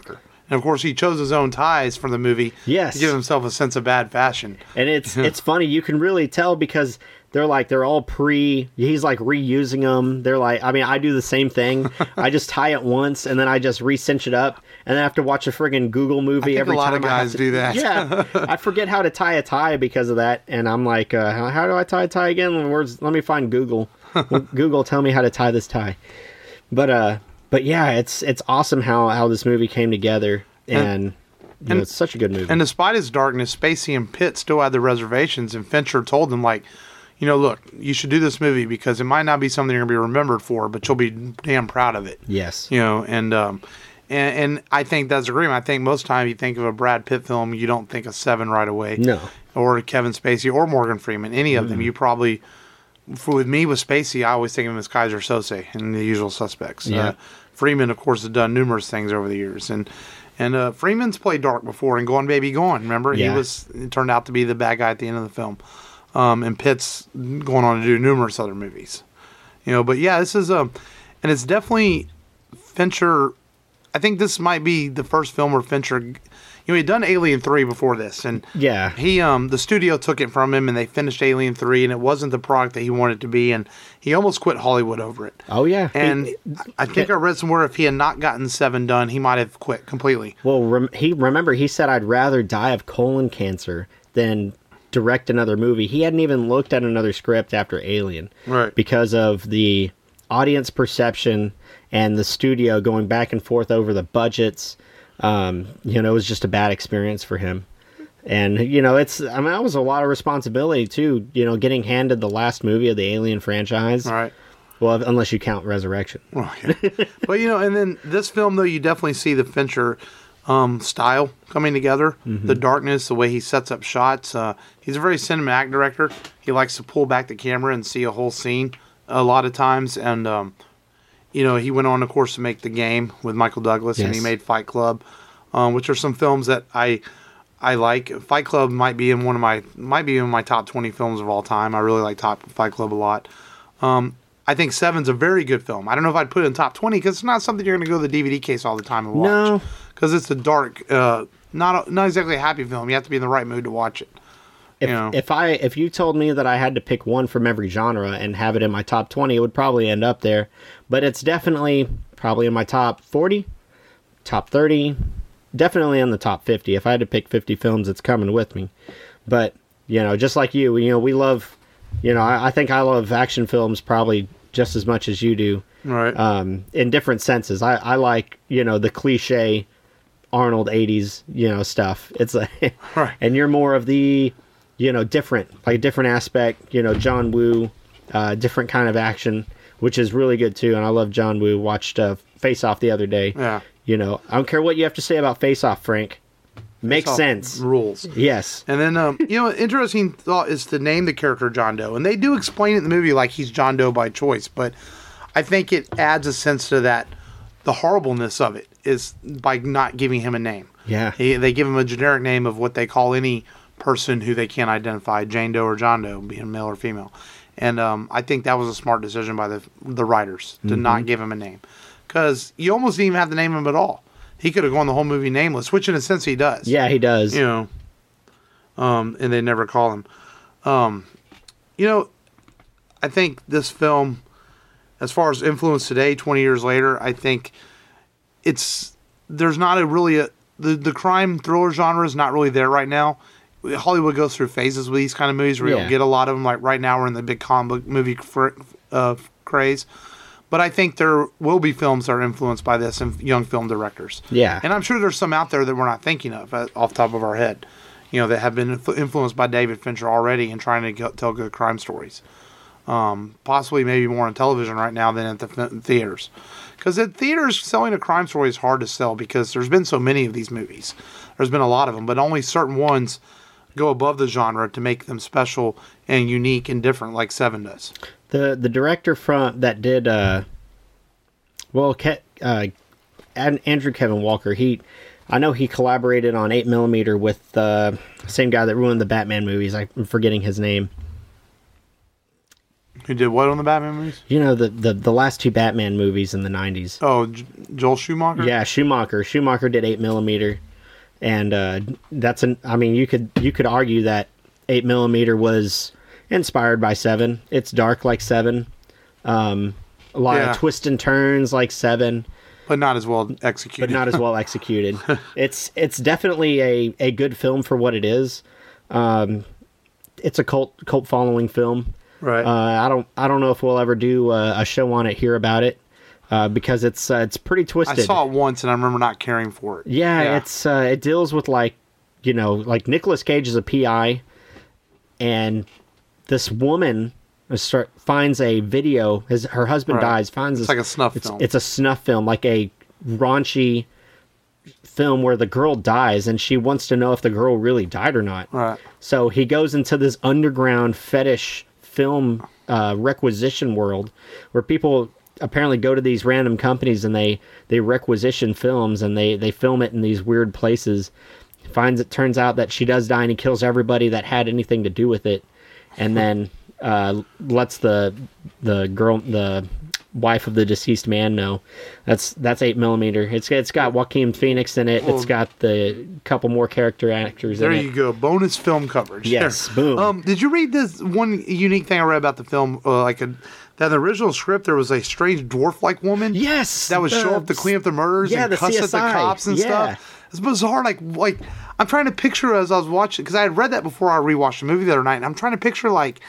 And of course, he chose his own ties for the movie Yes. to give himself a sense of bad fashion. And it's it's funny. You can really tell because they're like they're all pre. He's like reusing them. They're like, I mean, I do the same thing. I just tie it once and then I just re-cinch it up, and then I have to watch a friggin' Google movie I think every a lot time. of guys I have to, do that. Yeah, I forget how to tie a tie because of that, and I'm like, uh, how, how do I tie a tie again? Where's, let me find Google. Well, Google, tell me how to tie this tie. But uh, but yeah, it's it's awesome how how this movie came together, and, and you know, it's such a good movie. And despite his darkness, Spacey and Pitt still had the reservations, and Fincher told them, like, you know, look, you should do this movie because it might not be something you're going to be remembered for, but you'll be damn proud of it. Yes. You know, and um, and, and I think that's agreement. I think most time you think of a Brad Pitt film, you don't think of Seven right away. No. Or Kevin Spacey or Morgan Freeman, any of mm. them. You probably, for, with me, with Spacey, I always think of him as Kaiser Sose in The Usual Suspects. Yeah. Uh, Freeman, of course, has done numerous things over the years. And and uh, Freeman's played dark before in Gone Baby Gone. Remember? Yeah. He was it turned out to be the bad guy at the end of the film. Um, and Pitt's going on to do numerous other movies. You know, but yeah, this is a, and it's definitely Fincher. I think this might be the first film where Fincher, you know, he'd done Alien three before this, and yeah, he um the studio took it from him, and they finished Alien three, and it wasn't the product that he wanted it to be, and he almost quit Hollywood over it. Oh yeah, and he, I think I read somewhere if he had not gotten Seven done, he might have quit completely. Well, rem- he remember he said, "I'd rather die of colon cancer than direct another movie." He hadn't even looked at another script after Alien, right? Because of the audience perception and the studio going back and forth over the budgets. Um, you know, it was just a bad experience for him. And, you know, it's, I mean, that was a lot of responsibility too, you know, getting handed the last movie of the Alien franchise. Right. Well, unless you count Resurrection. Well, yeah. But, you know, and then this film, though, you definitely see the Fincher um, style coming together. Mm-hmm. The darkness, the way he sets up shots. Uh, he's a very cinematic director. He likes to pull back the camera and see a whole scene a lot of times. And, um, you know, he went on, of course, to make The Game with Michael Douglas, yes. And he made Fight Club, um, which are some films that I I like. Fight Club might be in one of my might be in my top twenty films of all time. I really like Top Fight Club a lot. Um, I think Seven's a very good film. I don't know if I'd put it in top twenty because it's not something you're going to go to the D V D case all the time and watch. No, because it's a dark, uh, not a, not exactly a happy film. You have to be in the right mood to watch it. If, you know? if I if you told me that I had to pick one from every genre and have it in my top twenty, it would probably end up there. But it's definitely probably in my top forty, top thirty, definitely in the top fifty. If I had to pick fifty films, it's coming with me. But, you know, just like you, you know, we love, you know, I, I think I love action films probably just as much as you do. Right. Um, in different senses. I, I like, you know, the cliche Arnold eighties, you know, stuff. It's like, right. And you're more of the, you know, different, like a different aspect, you know, John Woo, uh, different kind of action, which is really good too. And I love John Woo. Watched uh, Face Off the other day. Yeah. You know, I don't care what you have to say about Face Off, Frank. Makes Face Off sense. Rules. Yes. And then, um, you know, interesting thought is to name the character John Doe. And they do explain it in the movie like he's John Doe by choice. But I think it adds a sense to that. The horribleness of it is by not giving him a name. Yeah. He, they give him a generic name of what they call any person who they can't identify, Jane Doe or John Doe, being male or female. And um, I think that was a smart decision by the the writers to mm-hmm. not give him a name. Because you almost didn't even have to name him at all. He could have gone the whole movie nameless, which in a sense he does. Yeah, he does. You know, um, and they never call him. Um, you know, I think this film, as far as influence today, twenty years later, I think it's, there's not a really, a, the, the crime thriller genre is not really there right now. Hollywood goes through phases with these kind of movies where yeah. you'll get a lot of them. Like right now we're in the big comic book movie fr- uh, craze. But I think there will be films that are influenced by this and young film directors. Yeah. And I'm sure there's some out there that we're not thinking of uh, off the top of our head, you know, that have been influ- influenced by David Fincher already and trying to go- tell good crime stories. Um, possibly maybe more on television right now than at the th- theaters. Because at theaters, selling a crime story is hard to sell because there's been so many of these movies. There's been a lot of them, but only certain ones go above the genre to make them special and unique and different like Seven does. The the director from that did uh, well, Ke- uh, Andrew Kevin Walker. He, I know he collaborated on eight millimeter with the uh, same guy that ruined the Batman movies. I'm forgetting his name. Who did what on the Batman movies? You know, the, the, the last two Batman movies in the nineties. Oh, J- Joel Schumacher? Yeah, Schumacher. Schumacher did eight millimeter. And uh, that's an, I mean, you could you could argue that eight millimeter was inspired by seven. It's dark like seven. Um, a lot Yeah. of twists and turns like seven. But not as well executed. But not as well executed. it's it's definitely a, a good film for what it is. Um, it's a cult cult following film. Right. Uh, I don't I don't know if we'll ever do a, a show on it here about it uh, because it's uh, it's pretty I twisted. saw it once and I remember not caring for it. Yeah, Yeah. it's uh, it deals with like you know like Nicolas Cage is a P I, and this woman start, finds a video. His her husband Right. dies. Finds It's this, like a snuff it's, film. It's a snuff film, like a raunchy film where the girl dies, and she wants to know if the girl really died or not. Right. So he goes into this underground fetish film uh, requisition world where people apparently go to these random companies and they, they requisition films and they, they film it in these weird places. Finds it turns out that she does die and he kills everybody that had anything to do with it, and then uh, lets the the girl the wife of the deceased man know. That's that's eight millimeter. It's it's got Joaquin Phoenix in it. Well, it's got the couple more character actors There in it. you go. Bonus film coverage. Yes, There. boom. Um, did you read this one unique thing I read about the film? Uh, like a, that in the original script, there was a strange dwarf-like woman. Yes, That would show the- up to clean up the murders yeah, and the cuss C S at the I. cops and Yeah. stuff. It's bizarre. Like, like I'm trying to picture as I was watching, because I had read that before I rewatched the movie the other night, and I'm trying to picture like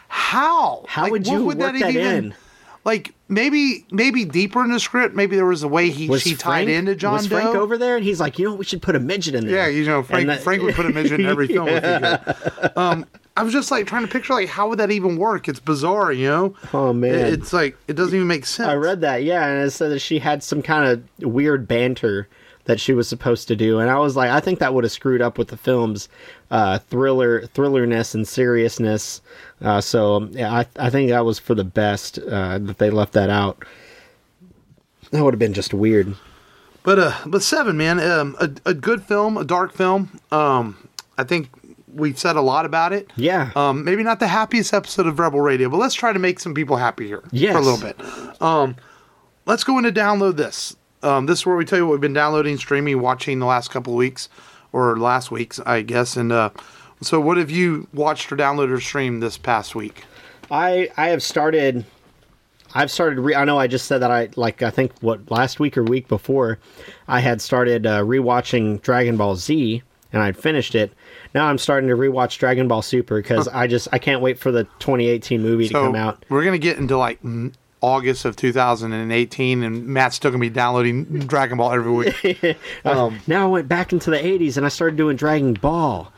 how How like, would what you would work that even in? like maybe maybe deeper in the script, maybe there was a way he Was she Frank, tied into John was Doe. Frank over there? And he's like, you know, we should put a midget in there. Yeah, you know, Frank And that- Frank would put a midget in every film if he could. Um, I was just like trying to picture like how would that even work? It's bizarre, you know. Oh, man. It- it's like it doesn't even make sense. I read that, yeah, and it said that she had some kind of weird banter that she was supposed to do, and I was like, I think that would have screwed up with the film's uh, thriller, thrillerness and seriousness. Uh, so yeah, I, I think that was for the best uh, that they left that out. That would have been just weird. But uh, but Seven, man, um, a a good film, a dark film. Um, I think we've said a lot about it. Yeah. Um, maybe not the happiest episode of Rebel Radio, but let's try to make some people happy here Yes. for a little bit. Um, let's go into download this. Um, this is where we tell you what we've been downloading, streaming, watching the last couple of weeks, or last week's, I guess. And uh, so, what have you watched or downloaded or streamed this past week? I I have started. I've started. Re- I know I just said that I like. I think what last week or week before, I had started uh, rewatching Dragon Ball Z, and I'd finished it. Now I'm starting to rewatch Dragon Ball Super because I just I can't wait for the twenty eighteen movie to So come out. we're gonna get into like mm, August of two thousand eighteen, and Matt's still gonna be downloading Dragon Ball every week. Um, Now I went back into the eighties and I started doing Dragon Ball.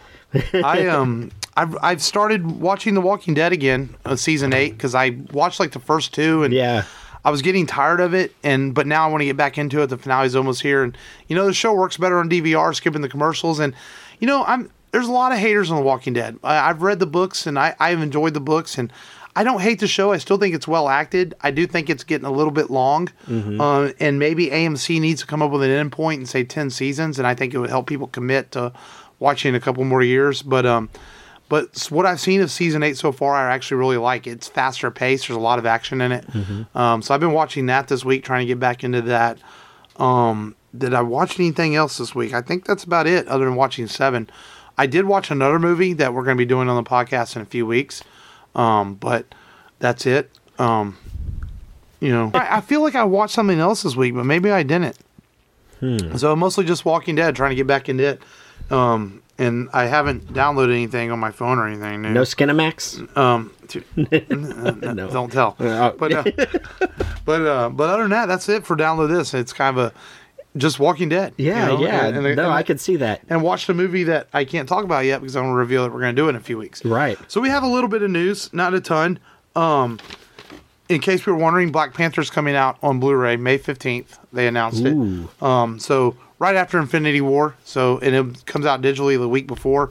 I um I've I've started watching The Walking Dead again, uh, season eight, because I watched like the first two, and Yeah. I was getting tired of it, and but now I want to get back into it. The finale's almost here, and you know the show works better on D V R, skipping the commercials, and you know I'm there's a lot of haters on The Walking Dead. I, I've read the books, and I I've enjoyed the books, and I don't hate the show. I still think it's well acted. I do think it's getting a little bit long, Mm-hmm. uh, and maybe A M C needs to come up with an end point and say ten seasons, and I think it would help people commit to watching a couple more years. But um, but what I've seen of season eight so far, I actually really like. It's faster paced. There's a lot of action in it. Mm-hmm. Um, so I've been watching that this week, trying to get back into that. Um, did I watch anything else this week? I think that's about it, other than watching Seven. I did watch another movie that we're going to be doing on the podcast in a few weeks. Um, but that's it. Um, you know, I, I feel like I watched something else this week, but maybe I didn't. Hmm. So mostly just Walking Dead, trying to get back into it. Um, and I haven't downloaded anything on my phone or anything new. No Skinamax? Um, to, n- No. don't tell. Uh, But uh, but uh, but other than that, that's it for download this. It's kind of a just Walking Dead. Yeah, you know? yeah. And, and, no, and, I could see that. and watched a movie that I can't talk about yet because I'm going to reveal that we're going to do it in a few weeks. Right. So we have a little bit of news, not a ton. Um, in case we were wondering, Black Panther's coming out on Blu-ray May fifteenth. They announced Ooh. it. Um, so right after Infinity War. So and it comes out digitally the week before.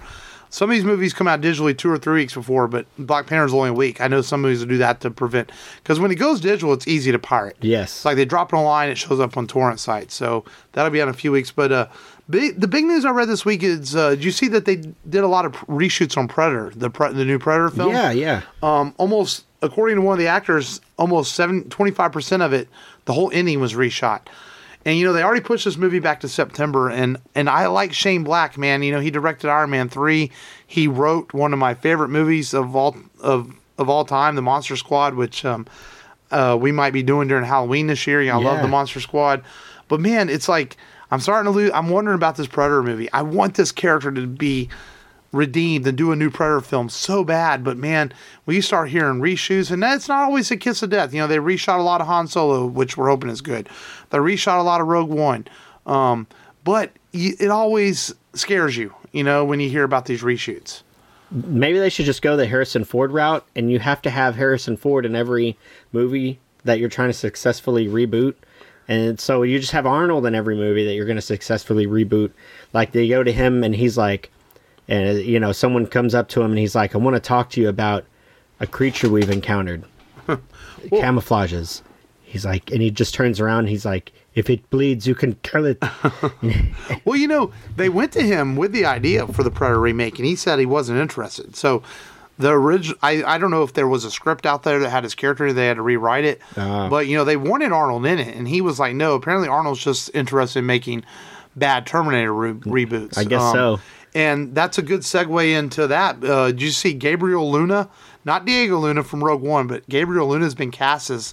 some of these movies come out digitally two or three weeks before, but Black Panther's only a week. I know some movies will do that to prevent, because when it goes digital, it's easy to pirate. Yes. It's like they drop it online, it shows up on torrent sites. So that'll be out in a few weeks. But uh, big, the big news I read this week is, uh, did you see that they did a lot of reshoots on Predator, the pre- the new Predator film? Yeah, yeah. Um, almost, according to one of the actors, almost seven, twenty-five percent of it, the whole ending was reshot. And, you know, they already pushed this movie back to September, and, and I like Shane Black, man. You know, he directed Iron Man three. He wrote one of my favorite movies of all of of all time, The Monster Squad, which um, uh, we might be doing during Halloween this year. You know, I Yeah. love The Monster Squad. But, man, it's like, I'm starting to lose, I'm wondering about this Predator movie. I want this character to be redeemed and do a new Predator film so bad, but man, when you start hearing reshoots, and that's not always a kiss of death. You know, they reshot a lot of Han Solo, which we're hoping is good. They reshot a lot of Rogue One, um, but y- it always scares you, you know, when you hear about these reshoots. Maybe they should just go the Harrison Ford route, and you have to have Harrison Ford in every movie that you're trying to successfully reboot. And so you just have Arnold in every movie that you're going to successfully reboot. Like, they go to him and he's like, and, you know, someone comes up to him and he's like, I want to talk to you about a creature we've encountered. Well, camouflages. He's like, and he just turns around and he's like, if it bleeds, you can kill it. Well, you know, they went to him with the idea for the Predator remake, and he said he wasn't interested. So the original, I, I don't know if there was a script out there that had his character, they had to rewrite it. Uh, but, you know, they wanted Arnold in it, and he was like, no, apparently Arnold's just interested in making bad Terminator re- reboots. I guess Um, so. And that's a good segue into that. Uh, did you see Gabriel Luna? Not Diego Luna from Rogue One, but Gabriel Luna has been cast as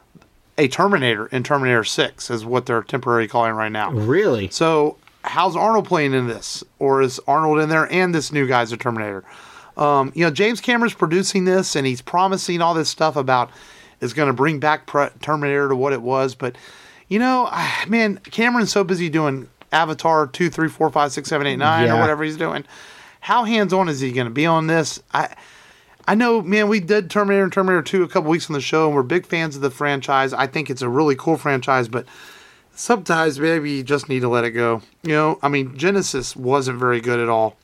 a Terminator in Terminator six, is what they're temporarily calling right now. Really? So how's Arnold playing in this? Or is Arnold in there and this new guy's a Terminator? Um, you know, James Cameron's producing this, and he's promising all this stuff about it's going to bring back pre- Terminator to what it was. But, you know, man, Cameron's so busy doing Avatar two, three, four, five, six, seven, eight, nine, Yeah. or whatever he's doing. How hands-on is he going to be on this? I I know, man, we did Terminator and Terminator two a couple weeks on the show, and we're big fans of the franchise. I think it's a really cool franchise, but sometimes maybe you just need to let it go. You know, I mean, Genesis wasn't very good at all.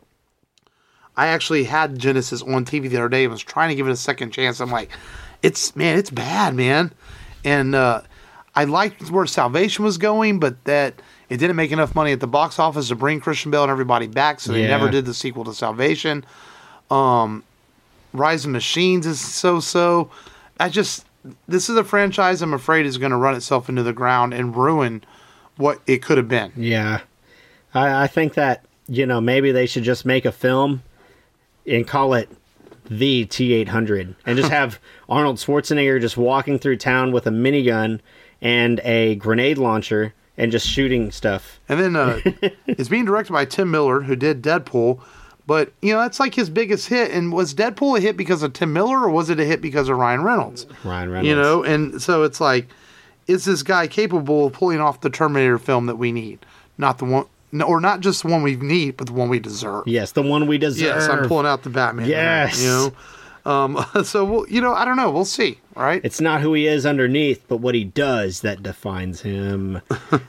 I actually had Genesis on T V the other day and was trying to give it a second chance. I'm like, it's, man, it's bad, man. And uh, I liked where Salvation was going, but that it didn't make enough money at the box office to bring Christian Bale and everybody back, so they Yeah. never did the sequel to Salvation. Um, Rise of Machines is so-so. I just, this is a franchise I'm afraid is going to run itself into the ground and ruin what it could have been. Yeah. I, I think that, you know, maybe they should just make a film and call it the T eight hundred and just have Arnold Schwarzenegger just walking through town with a minigun and a grenade launcher and just shooting stuff. And then uh, it's being directed by Tim Miller, who did Deadpool. But, you know, that's like his biggest hit. And was Deadpool a hit because of Tim Miller, or was it a hit because of Ryan Reynolds? Ryan Reynolds. You know, and so it's like, is this guy capable of pulling off the Terminator film that we need? Not the one, no, or not just the one we need, but the one we deserve. Yes, the one we deserve. Yes, I'm pulling out the Batman. Yes. There, you know, um, so we'll, you know, I don't know. We'll see. Right? It's not who he is underneath, but what he does that defines him.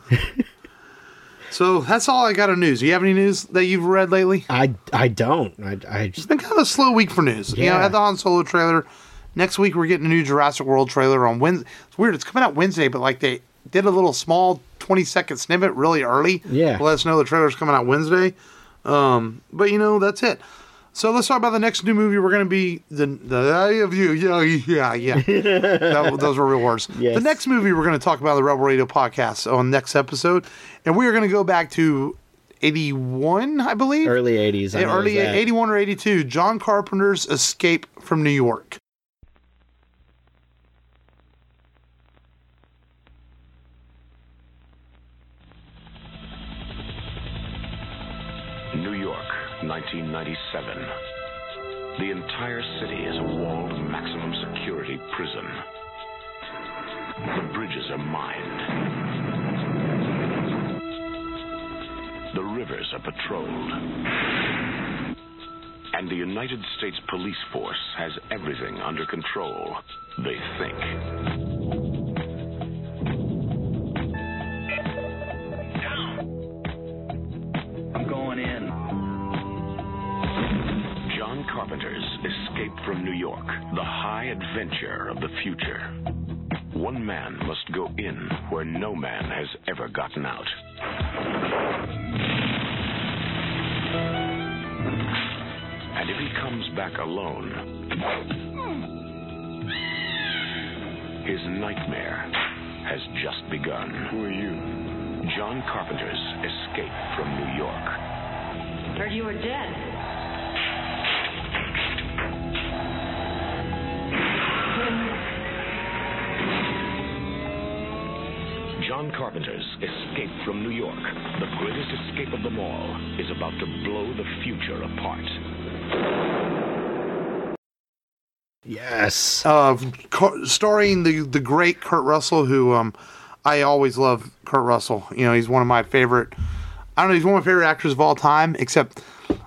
So that's all I got of news. Do you have any news that you've read lately? I, I don't. I, I just It's been kind of a slow week for news. You know, I Yeah. had the Han Solo trailer. Next week we're getting a new Jurassic World trailer on Wednesday. It's weird. It's coming out Wednesday, but like they did a little small twenty second snippet really early. Yeah. To let us know the trailer's coming out Wednesday. Um, but you know, that's it. So let's talk about the next new movie. We're going to be the the Eye of You. Yeah, yeah, yeah. that, those were real words. Yes. The next movie we're going to talk about the Rebel Radio podcast on next episode, and we are going to go back to eighty-one, I believe. early eighties. I Yeah, know early that. eighty-one or eighty-two. John Carpenter's Escape from New York. New York, nineteen ninety-seven. The entire city is a walled maximum security prison. The bridges are mined. The rivers are patrolled. And the United States Police Force has everything under control, they think. I'm going in. Carpenter's Escape from New York, the high adventure of the future. One man must go in where no man has ever gotten out. And if he comes back alone, his nightmare has just begun. Who are you? John Carpenter's Escape from New York. Heard you were dead. John Carpenter's Escape from New York, the greatest escape of them all, is about to blow the future apart. Yes. Uh, starring the the great Kurt Russell, who um, I always love Kurt Russell. You know, he's one of my favorite. I don't know, he's one of my favorite actors of all time. Except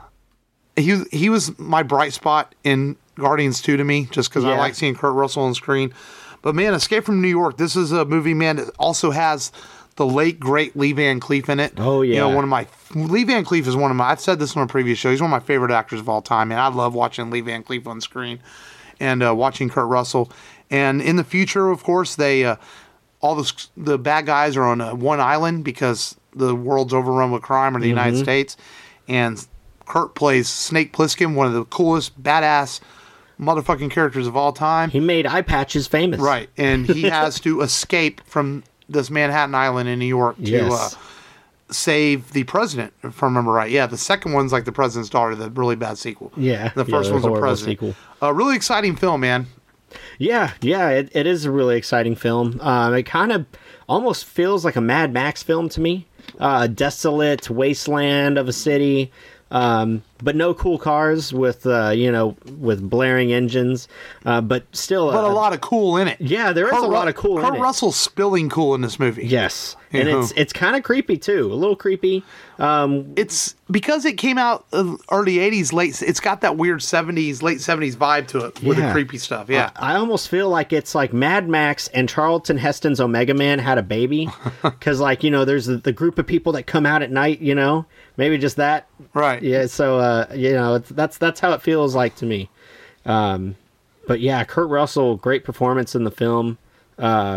he he was my bright spot in Guardians two to me, just because Yeah. I like seeing Kurt Russell on screen. But man, Escape from New York. This is a movie, man, that also has the late great Lee Van Cleef in it. Oh, You know, yeah. one of my Lee Van Cleef is one of my. I've said this on a previous show. He's one of my favorite actors of all time, and I love watching Lee Van Cleef on screen. And uh, watching Kurt Russell, and in the future, of course, they uh, all the the bad guys are on uh, one island because the world's overrun with crime, or the United States. And Kurt plays Snake Plissken, one of the coolest, badass, motherfucking characters of all time. He made eye patches famous. Right, and he has to escape from this Manhattan Island in New York to Yes. uh, save the president, if I remember right. Yeah, the second one's like The President's Daughter, the really bad sequel. Yeah, The yeah, first the one's The horrible President. sequel. A really exciting film, man. Yeah, yeah, it, it is a really exciting film. Um, it kind of almost feels like a Mad Max film to me. Uh, desolate wasteland of a city, um, but no cool cars with uh, you know with blaring engines, uh, but still, But a lot of cool in it. Yeah, there is Kurt a lot Ru- of cool Kurt in it. Russell's spilling cool in this movie. Yes, You and know. it's it's kind of creepy too, a little creepy. Um, It's because it came out uh, early eighties, late. It's got that weird seventies, late seventies vibe to it with Yeah. the creepy stuff. Yeah. I almost feel like it's like Mad Max and Charlton Heston's Omega Man had a baby, because like you know, there's the, the group of people that come out at night. You know, maybe just that. Right. Yeah. So uh, you know, it's, that's that's how it feels like to me. Um, but yeah, Kurt Russell, great performance in the film, uh,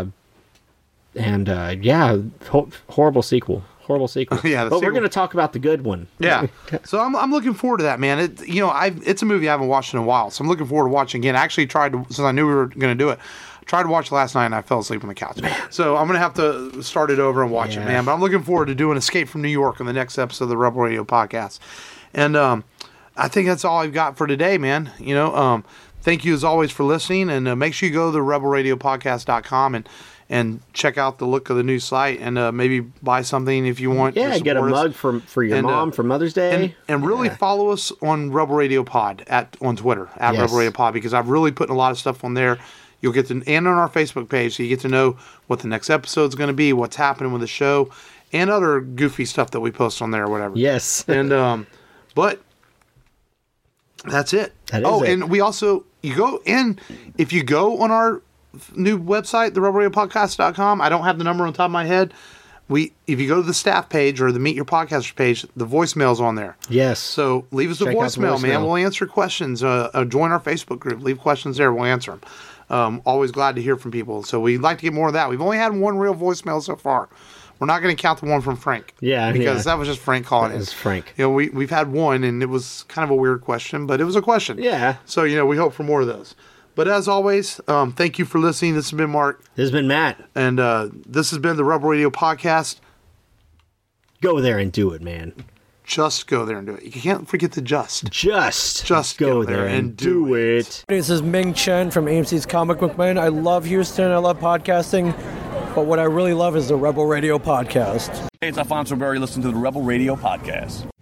and uh, yeah, ho- horrible sequel. Horrible sequel. Yeah, the but we're sequel- going to talk about the good one. Yeah. So I'm, I'm looking forward to that, man. It, you know, I it's a movie I haven't watched in a while, so I'm looking forward to watching again. I actually tried to, since I knew we were going to do it, I tried to watch it last night and I fell asleep on the couch. So I'm going to have to start it over and watch Yeah. it, man. But I'm looking forward to doing Escape from New York on the next episode of the Rebel Radio podcast. And um, I think that's all I've got for today, man. You know, um, thank you as always for listening, and uh, make sure you go to the rebel radio podcast dot com and and check out the look of the new site, and uh, maybe buy something if you want. Yeah, to get a support us. mug for for your And, uh, mom for Mother's Day. And, and really Yeah. follow us on Rebel Radio Pod at on Twitter at Yes. Rebel Radio Pod, because I've really put a lot of stuff on there. You'll get to, and on our Facebook page, so you get to know what the next episode's going to be, what's happening with the show, and other goofy stuff that we post on there or whatever. Yes. And um, but that's it. That is oh, it. and we also you go in if you go on our new website, the rebel radio podcast dot com. I don't have the number on top of my head. We if you go to the staff page or the Meet Your Podcasters page, the voicemail's on there. Yes. So leave us a Check out the voicemail, man. voicemail. We'll answer questions. Uh, uh, join our Facebook group. Leave questions there. We'll answer them. Um, always glad to hear from people. So we'd like to get more of that. We've only had one real voicemail so far. We're not going to count the one from Frank. Yeah, Because yeah. that was just Frank calling That in. was Frank. You know, we, we've had one, and it was kind of a weird question, but it was a question. Yeah. So, you know, we hope for more of those. But as always, um, thank you for listening. This has been Mark, This has been Matt. and uh, this has been the Rebel Radio Podcast. Go there and do it, man. Just go there and do it. You can't forget the just. Just, Just go, go there there and, and do do it. This is Ming Chen from A M C's Comic Book Man. I love Houston. I love podcasting. But what I really love is the Rebel Radio Podcast. Hey, it's Alfonso Berry. Listen to the Rebel Radio Podcast.